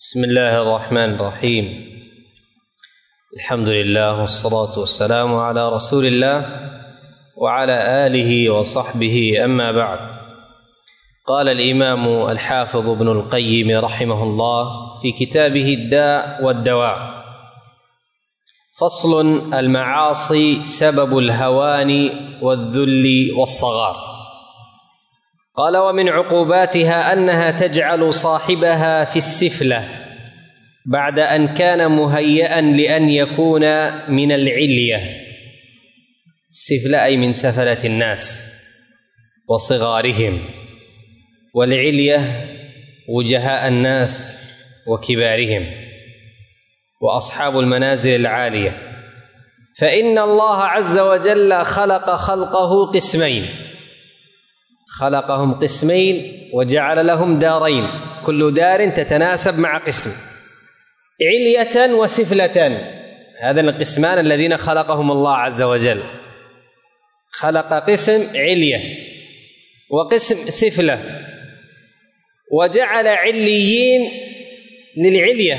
بسم الله الرحمن الرحيم. الحمد لله والصلاة والسلام على رسول الله وعلى آله وصحبه، أما بعد. قال الإمام الحافظ ابن القيم رحمه الله في كتابه الداء والدواء: فصل: المعاصي سبب الهوان والذل والصغار. قال: ومن عقوباتها أنها تجعل صاحبها في السفلة بعد أن كان مهيئا لأن يكون من العلية. السفلة أي من سفلة الناس وصغارهم، والعلية وجهاء الناس وكبارهم وأصحاب المنازل العالية. فإن الله عز وجل خلق خلقه قسمين، خلقهم قسمين وجعل لهم دارين، كل دار تتناسب مع قسم، علية وسفلة. هذا القسمان الذين خلقهم الله عز وجل، خلق قسم علية وقسم سفلة، وجعل عليين للعلية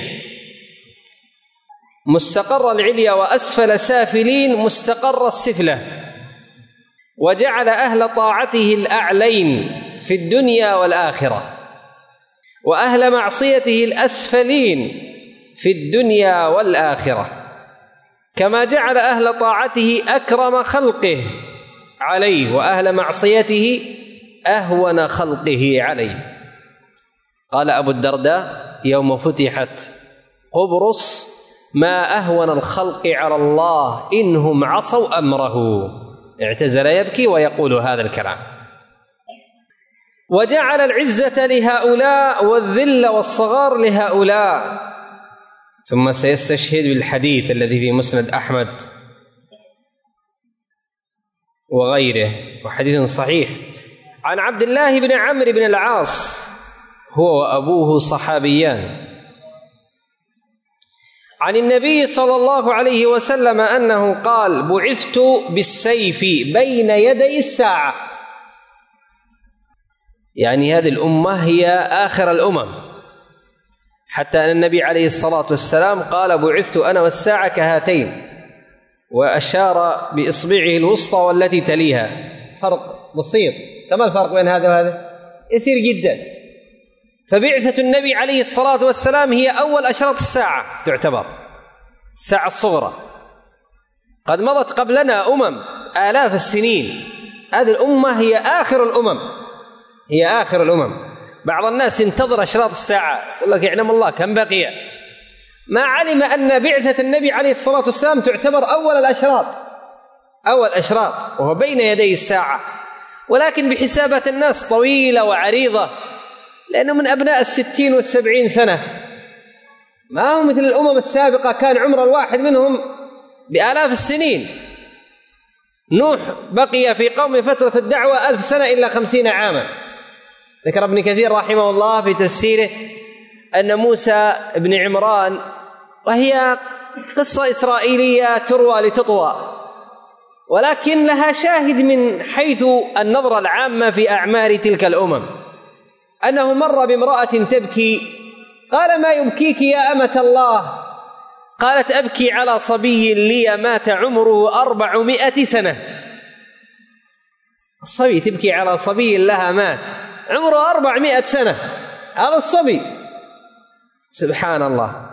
مستقر العلية، وأسفل سافلين مستقر السفلة، وجعل أهل طاعته الأعلين في الدنيا والآخرة، وأهل معصيته الأسفلين في الدنيا والآخرة، كما جعل أهل طاعته أكرم خلقه عليه وأهل معصيته أهون خلقه عليه. قال أبو الدرداء يوم فتحت قبرص: ما أهون الخلق على الله إنهم عصوا أمره. اعتزل يبكي ويقول هذا الكلام. وجعل العزة لهؤلاء والذل والصغار لهؤلاء. ثم سيستشهد بالحديث الذي في مسند أحمد وغيره، وحديث صحيح، عن عبد الله بن عمرو بن العاص، هو وأبوه صحابيان، عن النبي صلى الله عليه وسلم أنه قال: بعثت بالسيف بين يدي الساعة. يعني هذه الأمة هي آخر الأمم، حتى أن النبي عليه الصلاة والسلام قال: بعثت أنا والساعة كهاتين، وأشار بإصبعه الوسطى والتي تليها. فرق بسيط. كما الفرق بين هذا وهذا؟ يسير جدا. فبعثة النبي عليه الصلاة والسلام هي أول أشراط الساعة، تعتبر الساعة الصغرى. قد مضت قبلنا آلاف السنين، هذه الأمة هي آخر الأمم، هي آخر الأمم. بعض الناس ينتظر أشراط الساعة، يقول لك يعلم الله كم بقي، ما علم أن بعثة النبي عليه الصلاة والسلام تعتبر أول الأشراط، أول أشراط، وهو بين يدي الساعة. ولكن بحسابات الناس طويلة وعريضة، لأنه من أبناء 60 و70 سنة، ما هو مثل الأمم السابقة كان عمر الواحد منهم بآلاف السنين. نوح بقي في قوم فترة الدعوة 1000 سنة إلا 50 عاما. ذكر ابن كثير رحمه الله في تفسيره أن موسى بن عمران، وهي قصة إسرائيلية تروى لتطوى، ولكن لها شاهد من حيث النظرة العامة في أعمار تلك الأمم، أنه مر بامرأة تبكي، قال: ما يبكيك يا أمة الله؟ قالت: أبكي على صبي لي مات عمره 400 سنة. الصبي تبكي على صبي لها مات عمره 400 سنة، هذا الصبي. سبحان الله.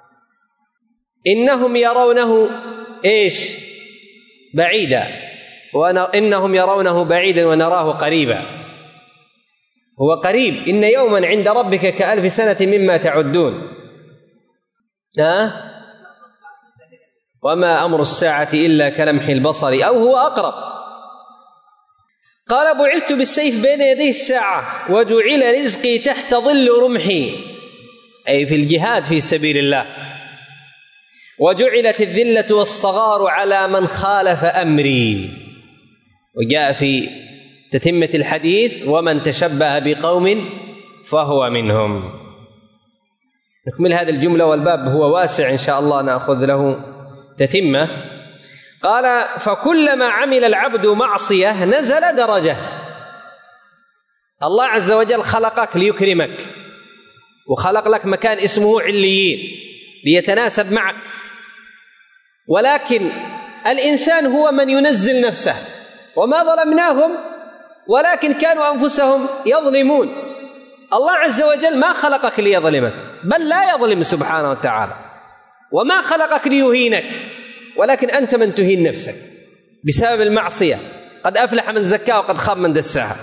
إنهم يرونه إيش؟ بعيدا، إنهم يرونه بعيدا ونراه قريبا. هو قريب. إن يوما عند ربك كألف سنة مما تعدون. وما أمر الساعة إلا كلمح البصر أو هو أقرب. قال: بعثت بالسيف بين يدي الساعة، وجعل رزقي تحت ظل رمحي، أي في الجهاد في سبيل الله، وجعلت الذلة والصغار على من خالف أمري. وجاء في تتمة الحديث: ومن تشبه بقوم فهو منهم. نكمل هذه الجملة، والباب هو واسع إن شاء الله نأخذ له تتمة. قال: فكلما عمل العبد معصية نزل درجة. الله عز وجل خلقك ليكرمك، وخلق لك مكان اسمه عليين ليتناسب معك، ولكن الإنسان هو من ينزل نفسه، وما ظلمناهم ولكن كانوا أنفسهم يظلمون. الله عز وجل ما خلقك ليظلمك، بل لا يظلم سبحانه وتعالى، وما خلقك ليهينك، ولكن أنت من تهين نفسك بسبب المعصية. قد أفلح من زكاها وقد خاب من دساها.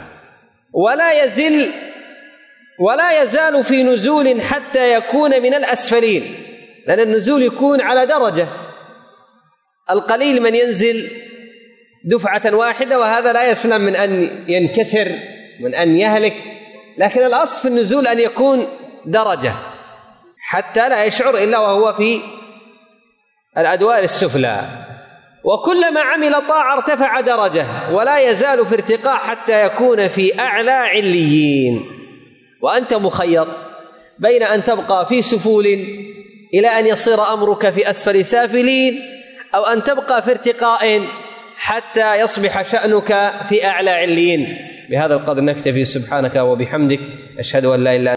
ولا يزال في نزول حتى يكون من الأسفلين، لأن النزول يكون على درجة، القليل من ينزل دفعة واحدة، وهذا لا يسلم من أن ينكسر، من أن يهلك، لكن الأصل في النزول أن يكون درجة حتى لا يشعر إلا وهو في الأدوار السفلى. وكلما عمل طاعة ارتفع درجة، ولا يزال في ارتقاء حتى يكون في أعلى عليين. وأنت مخير بين أن تبقى في سفول إلى أن يصير أمرك في أسفل سافلين، أو أن تبقى في ارتقاء حتى يصبح شأنك في أعلى عليين. بهذا القدر نكتفي. سبحانك وبحمدك، أشهد أن لا إله إلا أنت.